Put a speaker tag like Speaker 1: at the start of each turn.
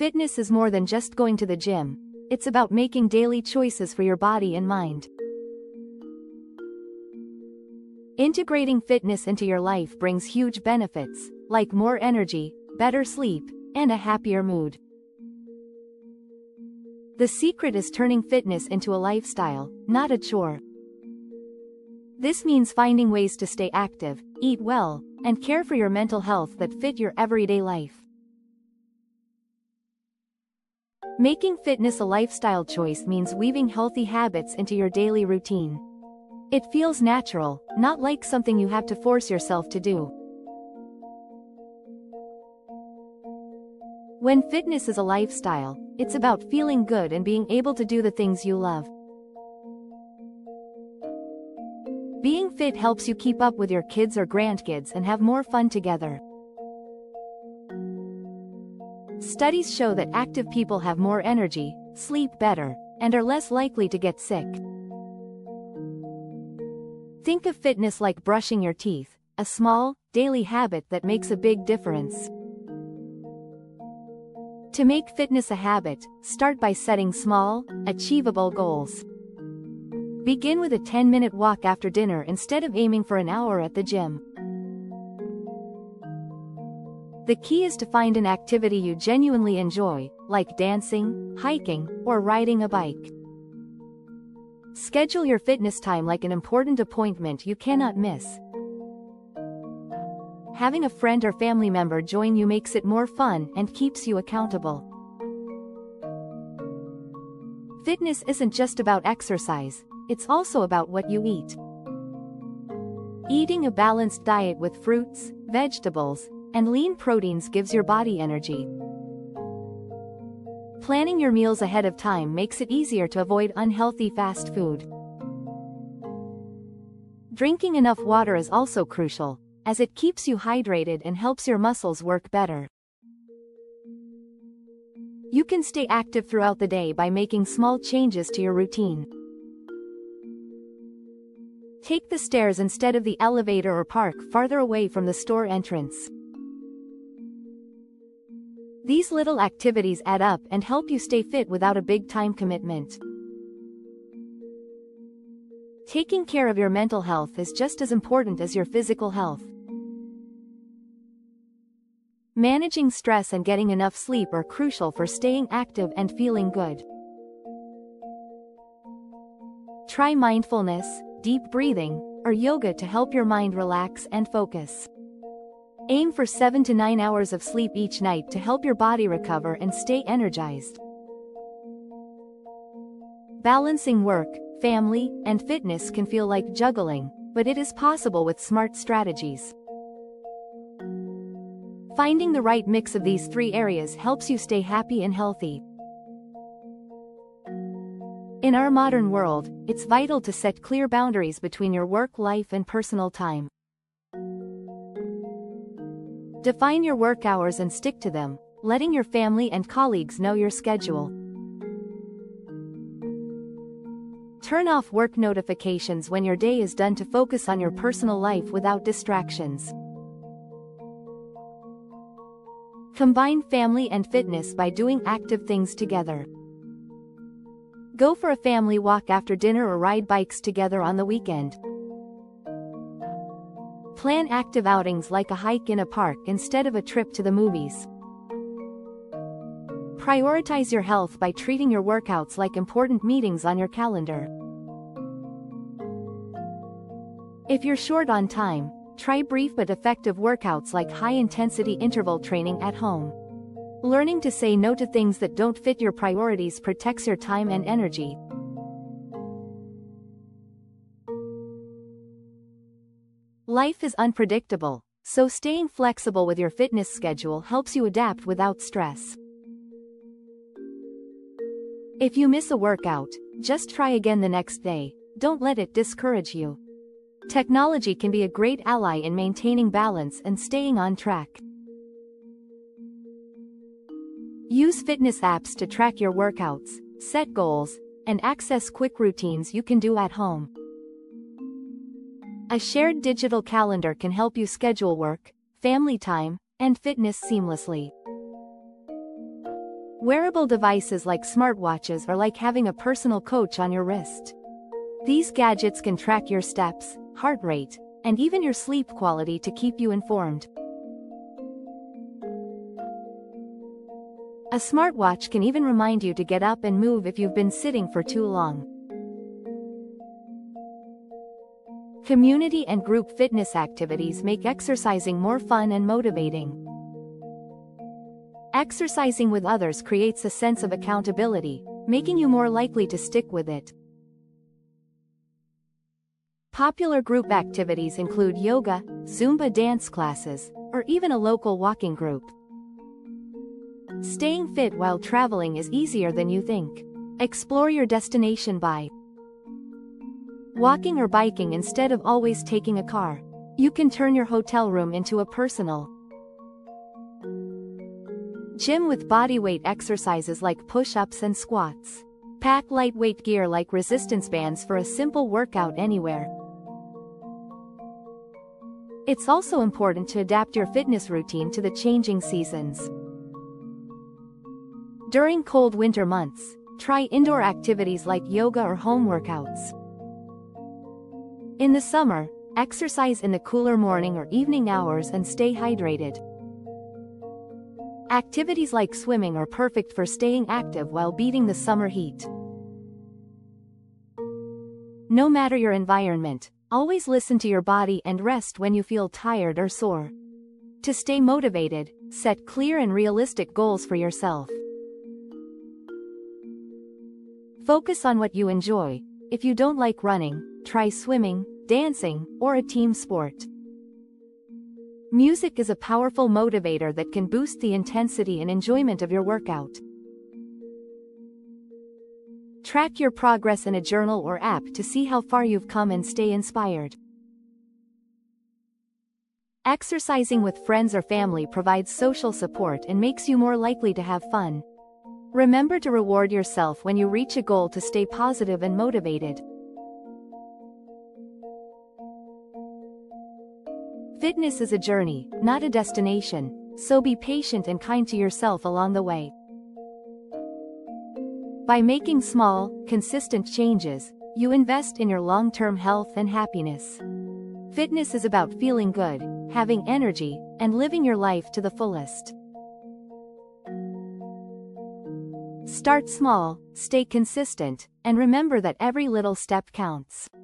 Speaker 1: Fitness is more than just going to the gym. It's about making daily choices for your body and mind. Integrating fitness into your life brings huge benefits, like more energy, better sleep, and a happier mood. The secret is turning fitness into a lifestyle, not a chore. This means finding ways to stay active, eat well, and care for your mental health that fit your everyday life. Making fitness a lifestyle choice means weaving healthy habits into your daily routine. It feels natural, not like something you have to force yourself to do. When fitness is a lifestyle, it's about feeling good and being able to do the things you love. Being fit helps you keep up with your kids or grandkids and have more fun together. Studies show that active people have more energy, sleep better, and are less likely to get sick. Think of fitness like brushing your teeth, a small, daily habit that makes a big difference. To make fitness a habit, start by setting small, achievable goals. Begin with a 10-minute walk after dinner instead of aiming for an hour at the gym. The key is to find an activity you genuinely enjoy, like dancing, hiking, or riding a bike. Schedule your fitness time like an important appointment you cannot miss. Having a friend or family member join you makes it more fun and keeps you accountable. Fitness isn't just about exercise, it's also about what you eat. Eating a balanced diet with fruits, vegetables, and lean proteins gives your body energy. Planning your meals ahead of time makes it easier to avoid unhealthy fast food. Drinking enough water is also crucial, as it keeps you hydrated and helps your muscles work better. You can stay active throughout the day by making small changes to your routine. Take the stairs instead of the elevator or park farther away from the store entrance. These little activities add up and help you stay fit without a big time commitment. Taking care of your mental health is just as important as your physical health. Managing stress and getting enough sleep are crucial for staying active and feeling good. Try mindfulness, deep breathing, or yoga to help your mind relax and focus. Aim for 7 to 9 hours of sleep each night to help your body recover and stay energized. Balancing work, family, and fitness can feel like juggling, but it is possible with smart strategies. Finding the right mix of these three areas helps you stay happy and healthy. In our modern world, it's vital to set clear boundaries between your work life and personal time. Define your work hours and stick to them, letting your family and colleagues know your schedule. Turn off work notifications when your day is done to focus on your personal life without distractions. Combine family and fitness by doing active things together. Go for a family walk after dinner or ride bikes together on the weekend. Plan active outings like a hike in a park instead of a trip to the movies. Prioritize your health by treating your workouts like important meetings on your calendar. If you're short on time, try brief but effective workouts like high-intensity interval training at home. Learning to say no to things that don't fit your priorities protects your time and energy. Life is unpredictable, so staying flexible with your fitness schedule helps you adapt without stress. If you miss a workout, just try again the next day. Don't let it discourage you. Technology can be a great ally in maintaining balance and staying on track. Use fitness apps to track your workouts, set goals, and access quick routines you can do at home. A shared digital calendar can help you schedule work, family time, and fitness seamlessly. Wearable devices like smartwatches are like having a personal coach on your wrist. These gadgets can track your steps, heart rate, and even your sleep quality to keep you informed. A smartwatch can even remind you to get up and move if you've been sitting for too long. Community and group fitness activities make exercising more fun and motivating. Exercising with others creates a sense of accountability, making you more likely to stick with it. Popular group activities include yoga, Zumba dance classes, or even a local walking group. Staying fit while traveling is easier than you think. Explore your destination by walking or biking instead of always taking a car. You can turn your hotel room into a personal gym with bodyweight exercises like push-ups and squats. Pack lightweight gear like resistance bands for a simple workout anywhere. It's also important to adapt your fitness routine to the changing seasons. During cold winter months, try indoor activities like yoga or home workouts. In the summer, exercise in the cooler morning or evening hours and stay hydrated. Activities like swimming are perfect for staying active while beating the summer heat. No matter your environment, always listen to your body and rest when you feel tired or sore. To stay motivated, set clear and realistic goals for yourself. Focus on what you enjoy. If you don't like running, try swimming, dancing, or a team sport. Music is a powerful motivator that can boost the intensity and enjoyment of your workout. Track your progress in a journal or app to see how far you've come and stay inspired. Exercising with friends or family provides social support and makes you more likely to have fun. Remember to reward yourself when you reach a goal to stay positive and motivated. Fitness is a journey, not a destination, so be patient and kind to yourself along the way. By making small, consistent changes, you invest in your long-term health and happiness. Fitness is about feeling good, having energy, and living your life to the fullest. Start small, stay consistent, and remember that every little step counts.